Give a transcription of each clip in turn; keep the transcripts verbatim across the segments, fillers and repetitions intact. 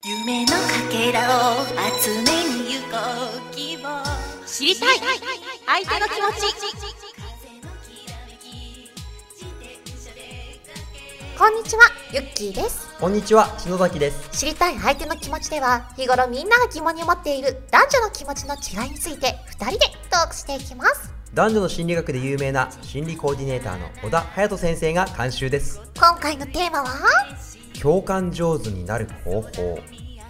夢のかけらを集めに行こう希望知りたい相手の気持ち。 こんにちは、ゆっきーです。 こんにちは、篠崎です。 知りたい相手の気持ちでは、日頃みんなが疑問に思っている男女の気持ちの違いについてふたりでトークしていきます。 男女の心理学で有名な心理コーディネーターの小田隼人先生が監修です。 今回のテーマは共感上手になる方法。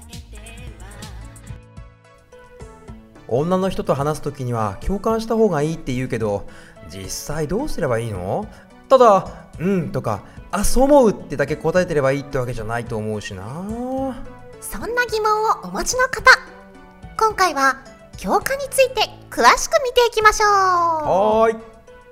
女の人と話すときには共感した方がいいって言うけど、実際どうすればいいの？ただうんとかあそう思うってだけ答えてればいいってわけじゃないと思うしな。 そんな疑問をお持ちの方、今回は共感について詳しく見ていきましょう。 はーい。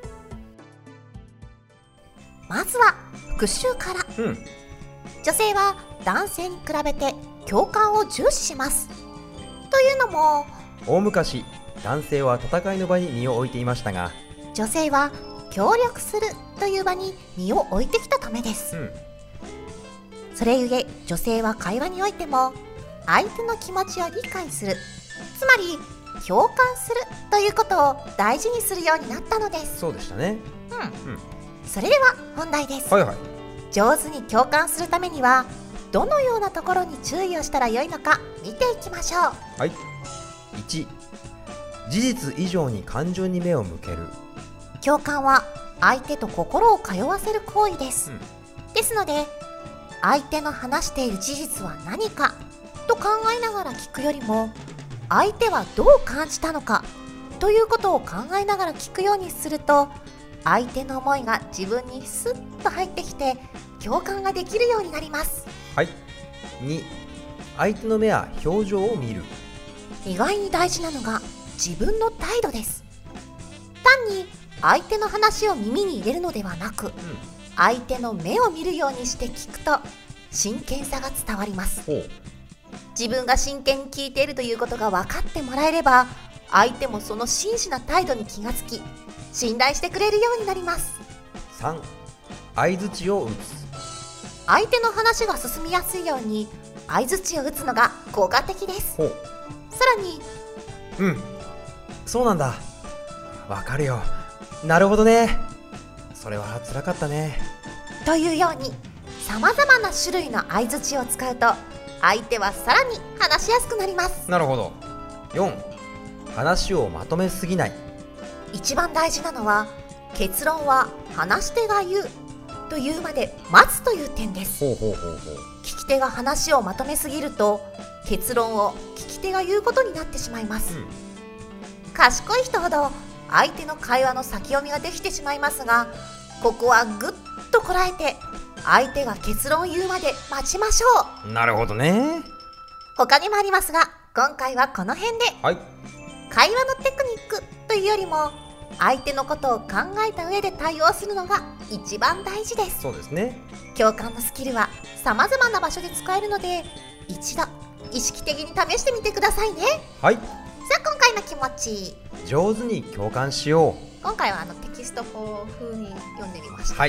まずは復習から、 うん、 女性は男性に比べて共感を重視します。というのも、 大昔男性は戦いの場に身を置いていましたが、 女性は協力するという場に身を置いてきたためです、うん、それゆえ女性は会話においても相手の気持ちを理解する、つまり共感するということを大事にするようになったのです。 そうでしたね。 うん、うん、それでは本題です。 はいはい。 上手に共感するためにはどのようなところに注意をしたらよいのか見ていきましょう。 はい。いち、事実以上に感情に目を向ける。 共感は相手と心を通わせる行為です、うん、ですので相手の話している事実は何かと考えながら聞くよりも、相手はどう感じたのかということを考えながら聞くようにすると、相手の思いが自分にスッと入ってきて共感ができるようになります。 はい。に、相手の目や表情を見る。 意外に大事なのが自分の態度です。単に相手の話を耳に入れるのではなく、うん、相手の目を見るようにして聞くと真剣さが伝わります。自分が真剣に聞いているということが分かってもらえれば、相手もその真摯な態度に気がつき信頼してくれるようになります。 さん、相槌を打つ。 相手の話が進みやすいように相槌を打つのが効果的です。さらに、 うん、そうなんだ、わかるよ、なるほどね、それは辛かったねというように様々な種類の相槌を使うと相手はさらに話しやすくなります。 なるほど。よん、話をまとめすぎない。 一番大事なのは、結論は話し手が言うというまで待つという点です。 ほうほうほうほう。 聞き手が話をまとめすぎると結論を聞き手が言うことになってしまいます、うん、賢い人ほど相手の会話の先読みができてしまいますが、ここはぐっとこらえて相手が結論を言うまで待ちましょう。 なるほどね。 他にもありますが、今回はこの辺で、 はい、 会話のテクニックというよりも相手のことを考えた上で対応するのが一番大事です。 そうですね。 共感のスキルは様々な場所で使えるので、一度意識的に試してみてくださいね。 はい。 さあ、今回の気持ち、 上手に共感しよう。 今回はあのテキスト風に読んでみました。 はい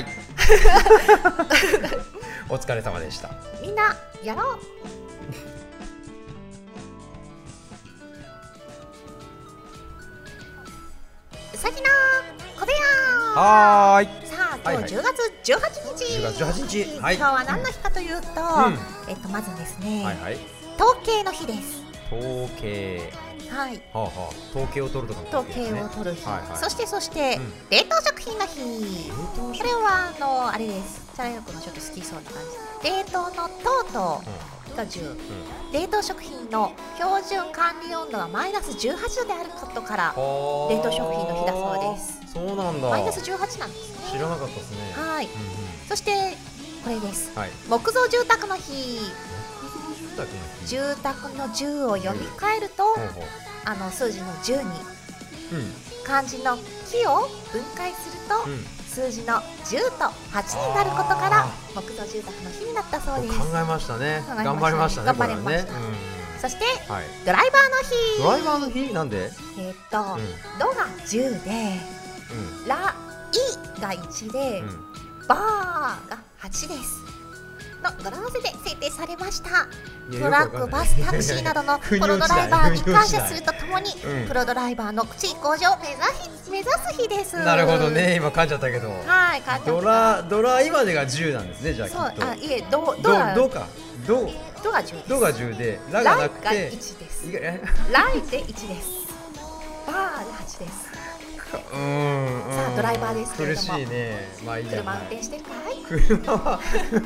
お疲れ様でした。 みんなやろううさぎの小部屋。 はーい。 さあ、今日じゅうがつじゅうはちにち、 じゅうがつじゅうはちにち、はい、 今日は何の日かというと、うん、えっとまずですね、 はいはい、 統計の日です。 統計、 はい、 はあはあ、統計を取るとか、ね、 統計を取る日、はいはい、そしてそして、うん、冷凍食品の日。これはあのあれです、チャラヨクのちょっと好きそうな感じ。冷凍のトートがじゅう、うん、冷凍食品の標準管理温度がマイナスじゅうはちどであることから冷凍食品の日だそうです。 そうなんだ。 マイナスじゅうはちなんですね。 知らなかったですね。 はい、うんうん、そしてこれです、はい、木造住宅の日。住宅のじゅうを読み替えると、うん、あの数字のじゅうに、うん、漢字の木を分解すると、うん、数字のじゅうとはちになることから木造住宅の日になったそうです。 考えましたね。頑張りましたね。 頑張りました、ね、うん、そして、はい、ドライバーの日。 ドライバーの日なんで？ えー、っと、うん、ドがじゅうで、うん、ライがいちで、うん、バーがはちです。 の語呂合わせで制定されました。 いやトラック、バス、タクシーなどのプロドライバーに感謝するとともに、 うんプロドライバーの地位向上を目指し目指す日です。 なるほどね、今噛んじゃったけど、 はい、感謝ドラドライまでがじゅうなんですね、じゃあきそう、 っと。 あ、いえ、ドドドがドかドドがじゅうです。 ドがじゅうでラがなくライがていちです。 いやえライでいちです。バーではちです。 うーんうんさあドライバーですけれども苦しいね。まあいいや。 車運転してるかい？ 車は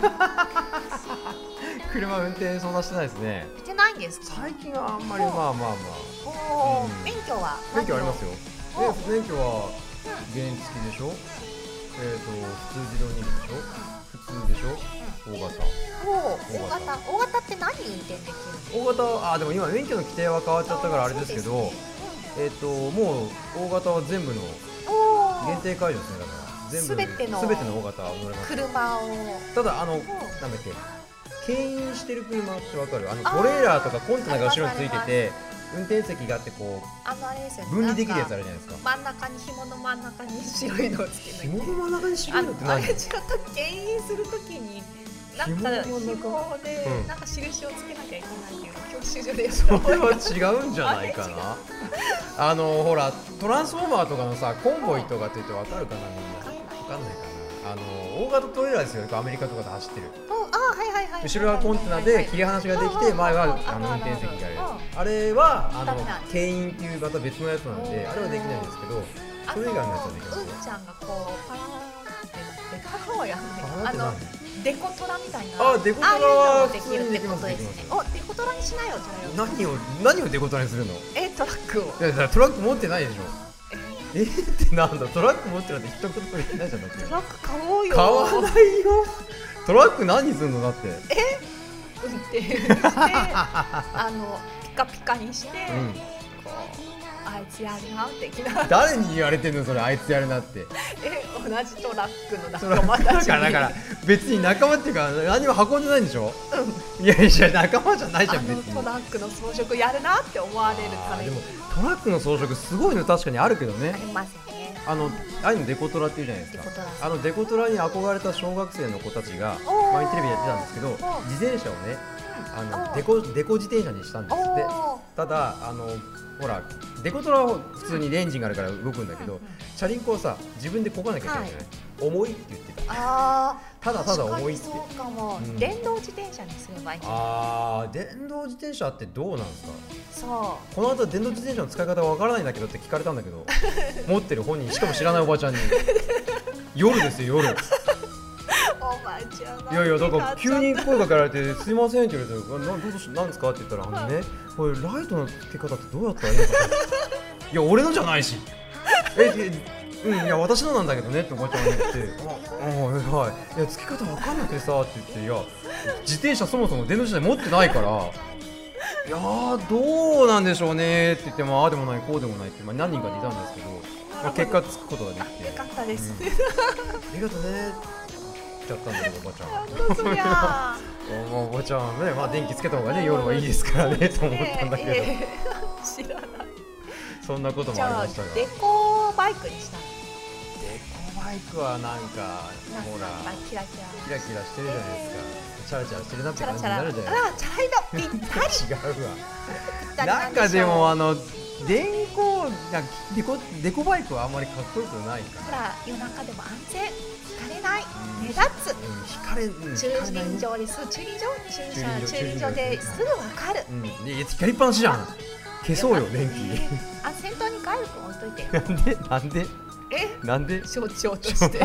車運転そんなしてないですね。 してないんですか？ 最近はあんまりまあまあまあおお、 うん免許は免許ありますよ。 おえ免許は原付でしょ、えっ、と普通自動二輪でしょ、普通でしょ、大型おお、 大型大型大型って何運転できるの？ 大型あでも今免許の規定は変わっちゃったからあれですけど、えっ、ともう大型は全部のお限定解除ですね。だから全部すべてのすべての大型は乗れます。 車をただあのなんだっけ、牽引してる車ってわかる？あのトレーラーとかコンテナが後ろについてて運転席があってこあのあれですよね。 う分離できるやつある。 るじゃないですか。 真ん中に紐の真ん中に白いのをつけない紐の真ん中に白いのって何？ あれ違った牽引するときになんか紐の真ん中紐でうんなんか印をつけなきゃいけないっていうのを教習所でやったそれ覚えがは違うんじゃないかな。あのほらトランスフォーマーとかのさコンボイとかって言ってわかるかな、みんな。わかんないかな。あの大型トレーラーですよ。アメリカとかで走ってる。 おあはいはいはい。 後ろはコンテナで切り離しができて、前はあの運転席がある。あれはあの牽引っていうまた別のやつなんで、あれはできないんですけど、それ以外のやつはできますよ。 うんちゃんがこうパラーってデカローやんね。あパラーって何のデコトラみたいな。 あデコトラああいうのはもできるってことですね。 普通にできますおデコトラにしなよじゃあよ。 何を何をデコトラにするの？ えトラックを。 いやだからトラック持ってないでしょ。えってなんだ、トラック持ってるなんて一言も言ってないじゃん。だってトラック買おうよ。 買わないよ。トラック何するのだって。 運転してあのピカピカにして、 うんこうあいつやるな的な。 誰に言われてんのそれ、あいつやるなって。 え同じトラックのトラ仲間たちに。 だからだから別に仲間っていうか何も運んでないんでしょ。いやいや仲間じゃないじゃん別に。 あのトラックの装飾やるなって思われるために。 あーでもトラックの装飾すごいの確かにあるけどねあ。りますよね。 あのああいうのデコトラっていうじゃないですか。 デコトラあのデコトラに憧れた小学生の子たちがおー前にテレビでやってたんですけど、 ー自転車をねあおーのデコデコ自転車にしたんですって。 おーただあのほらデコトラは普通にエンジンがあるから動くんだけど、チャリンコはさ自分でこがなきゃいけないじゃない。重いって言ってた。 あーただただ重いって。 確かにそうかも、 うん電動自転車にすればいい。 あー電動自転車ってどうなんですか。 そこの後電動自転車の使い方わからないんだけどって聞かれたんだけど持ってる本人しかも知らないおばちゃんに夜ですよ夜。 うおばちゃんがいやいやだから急に声かけられてすいませんって言われて、などうしなんですかって言ったら、あのねこれライトの付け方ってどうやったらいいのかいや俺のじゃないしええうんいや私のなんだけどねっておばちゃんが言ってああはいいや付け方わかんなくてさって言って、いや自転車そもそも電動自転車持ってないからいやーどうなんでしょうねって言ってもああでもないこうでもないって、まあ、何人かでいたんですけど、まあ、結果つくことができてよかったです、 うんありがとうねって言っちゃったんだけどおばちゃんなんだそりゃおおばちゃんはね、まあ、電気つけた方がね夜はいいですからねと思ったんだけど、 ええ知らない。 そんなこともありじゃあましたがデコバイクにしたの。 デコバイクはなんかなんかほらキラキラキラキラしてるじゃないですか、チャラチャラしてるなって感じにチャラチャラ。あなるじゃないらチャラいのぴったり。 ですか違うぴったわなんかでもあのの電光なんかデコデコバイクはあんまりかっこよくないかほら夜中でも安全引かれないうん目立つ。 うん引かれうん駐引かれないね輪場です。駐輪場駐駐輪場車駐輪場ですぐわかる。 うんいや光りっぱなしじゃん消そうよ電気あ先頭にガイル君置いといて。 なんでなんでえなんで象徴として。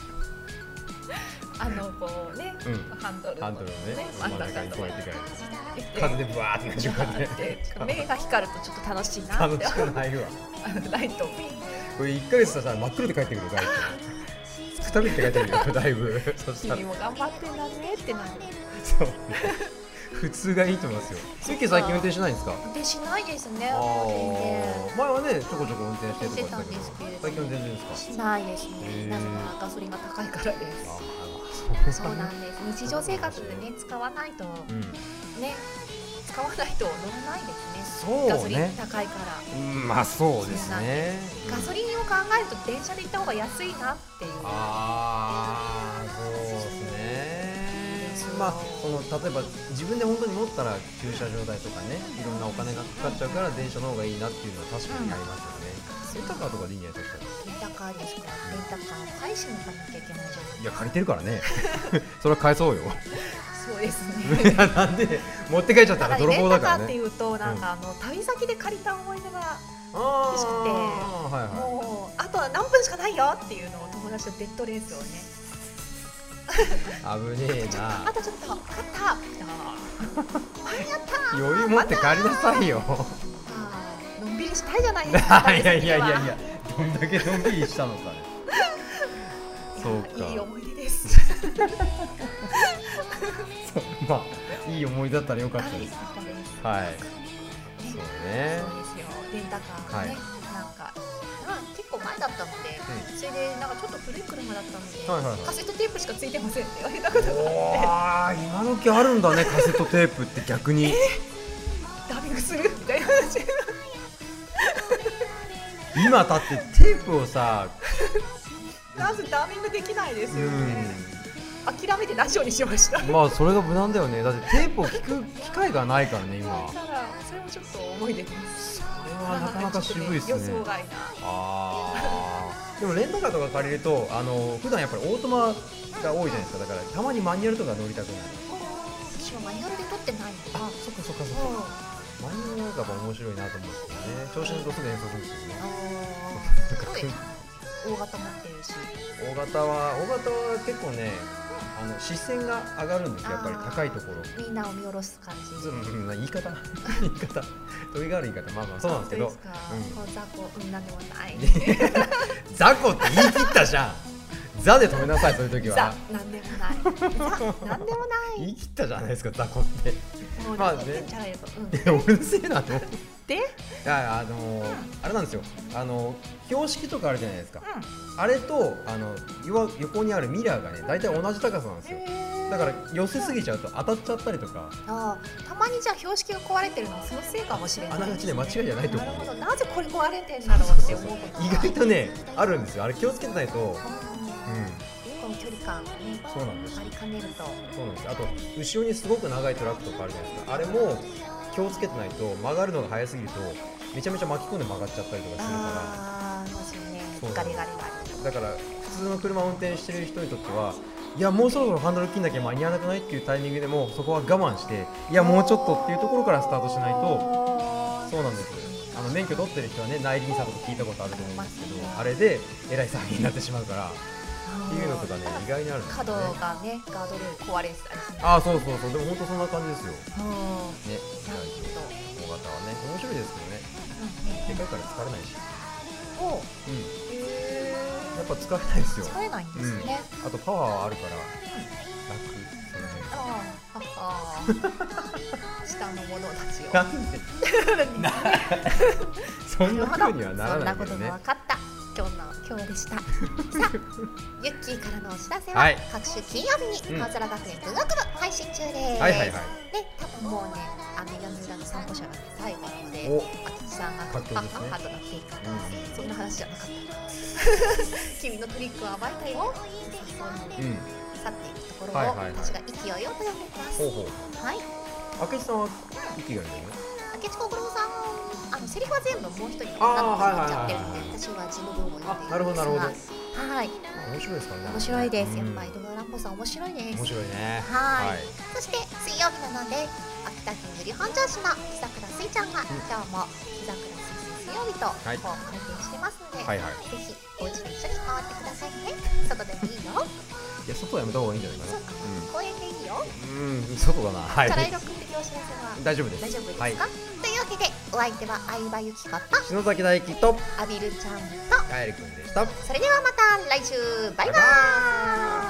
あのこうね、 うんハンドルハンドルをね真ん真ん中中ににこうやってで風でブワーってなっちゃうからねで目が光るとちょっと楽しいなって楽しくないわあのライトをこれいっかげつしたら真っ黒で帰ってくるガイドくたびって帰ってくるよだいぶそしたら君も頑張ってんだねってなる。 そうね普通がいいと思いますよ。スイッケ最近運転しないんですか。 運転しないですね。 あ全然ー前はねちょこちょこ運転してとか言ってたけどしてたんですけれども最近は全然ですか。 しないですね。 へーなぜならガソリンが高いからです。 あそうなんです。日常生活でね使わないとうんね使わないと乗らないですね。 そうねガソリン高いから。 うんまあそうですね。 ガソリンを考えると電車で行った方が安いなっていう。 ああそうですね。 ですまあその例えば自分で本当に持ったら駐車場代とかね、いろんなお金がかかっちゃうから電車の方がいいなっていうのは確かにありますよね。レンタカーとかでいいんじゃないですか。 レンタカーですか。レンタカー返しに行かなきゃいけないじゃない。 いや借りてるからねそれは返そうよそうですねなんで持って帰っちゃったら泥棒だからね。 レンタカーっていうとなんかあの旅先で借りた思い出があ欲しくて、 ー、はいはい、 もうあとは何分しかないよっていうのを友達とベッドレースをね危ねえな。 あとちょっと勝ったあーやったー余裕持って帰りなさいよあーのんびりしたいじゃないですかいやいやいやいや、どんだけのんびりしたのかねそうか、 いい思い出ですまあいい思い出だったらよかったです。はい、そうね。 そうですよ。レンタカーね、なんか結構前だったので、それでなんかちょっと古い車だったので、 はいはいはい、 カセットテープしかついてませんって言われたことがあって、今時あるんだねカセットテープって逆に。 ダビングするみたいな話。 今だってテープをさ、 なぜダビングできないですよね。諦めてラジオにしました。 まあそれが無難だよね。だってテープを聞く機会がないからね今。 だからそれもちょっと思い出です。 それはなかなか渋いですね。 予想外な。 ああ。でもレンタカーとか借りるとあの普段やっぱりオートマが多いじゃないですか。だからたまにマニュアルとか乗りたくなる。 私はマニュアルで撮ってないの。 あ、そっかそっかそっか。マニュアルなんかやっぱ面白いなと思うんですけどね。調子に乗るとすぐ演奏するんですよね。 そうです。大型持ってるし。 大型は大型は結構ね。あの視線が上がるんですよ、やっぱり高いところ。 みんなを見下ろす感じ。 うん、言い方言い方鳥がある言い方、まあまあそうなんですけど。 雑魚、うん、なんでもない。 雑魚って言い切ったじゃん。ザで止めなさい、そういう時は。 ザ、なんでもない。ザ、なんでもない。 言い切ったじゃないですか、雑魚って。 まあね、 俺のせいなの。 で、 いや、あのあれなんですよ。あの標識とかあるじゃないですか。あれとあの横にあるミラーがね、大体同じ高さなんですよ。だから寄せすぎちゃうと当たっちゃったりとか。 ああ、たまにじゃあ標識が壊れてるのはそのせいかもしれない。 あながちね、間違いじゃないと思う。 なぜこれ壊れてんだろうって思うこと。 意外とね、あるんですよ。あれ気をつけてないと。うん。 この距離感ね。 そうなんです。 ありかねると。 そうなんです。あと後ろにすごく長いトラックとかあるじゃないですか。あれも気をつけてないと曲がるのが早すぎるとめちゃめちゃ巻き込んで曲がっちゃったりとかするから。 ああ、そうですね。ガリガリガリ。 だから普通の車を運転してる人にとっては、いやもうそろそろハンドル切んなきゃ間に合わなくないっていうタイミングでもそこは我慢して、いやもうちょっとっていうところからスタートしないと。そうなんです。あの免許取ってる人はね、内輪差とか聞いたことあると思うんですけど、あれでえらい騒ぎになってしまうからっていうのとかね、意外にあるんですよね。 角がね、ガードレール壊れてたりする。 ああ、そうそうそう。でも本当そんな感じですよ。 ね、 意外と大型はね、面白いですけどね。でかいから疲れないし。 おう、 うん。やっぱ疲れないですよ。 疲れないんですね。 あとパワーあるから楽。 ああ、下の者たちを。 なんで？そんな風にはならないけどね。 そんなことも分かった。今日の今日でした。さあ、ユッキーからのお知らせは、 はい、 各週金曜日に川空学園文学部配信中です。 はいはいはい。 で、多分もうね、あの屋根裏の散歩者が最後なので、あきちさんがパッパッパッとなっていくから、そんな話じゃなかった。君のトリックは暴いたよ。うん。去っていくところを、私が勢いよく読んでいます。はい。 明智さんは息があるよね。 明智小五郎さん、あのセリフは全部もう一人になっちゃってるので、私は字の文を読んでいるんですが、はい。 面白いですからね。 面白いです。やっぱりドラランポさん面白いです。 面白いね。 はい。そして水曜日なので、秋田県由利本荘市の木桜すいちゃんが今日も木桜すい水曜日とこう開店してますので、ぜひお家で一緒に回ってくださいね。外でもいいよ。 いや、外はやめた方がいいんじゃないかな。 公園でいいよ。 うん、外だな。はい。 チャラ色くん的お知らせは大丈夫です。 大丈夫ですか？というわけで、お相手は相葉由紀子と篠崎大輝とアビルちゃんとカエルくんでした。 それではまた来週、バイバーイ。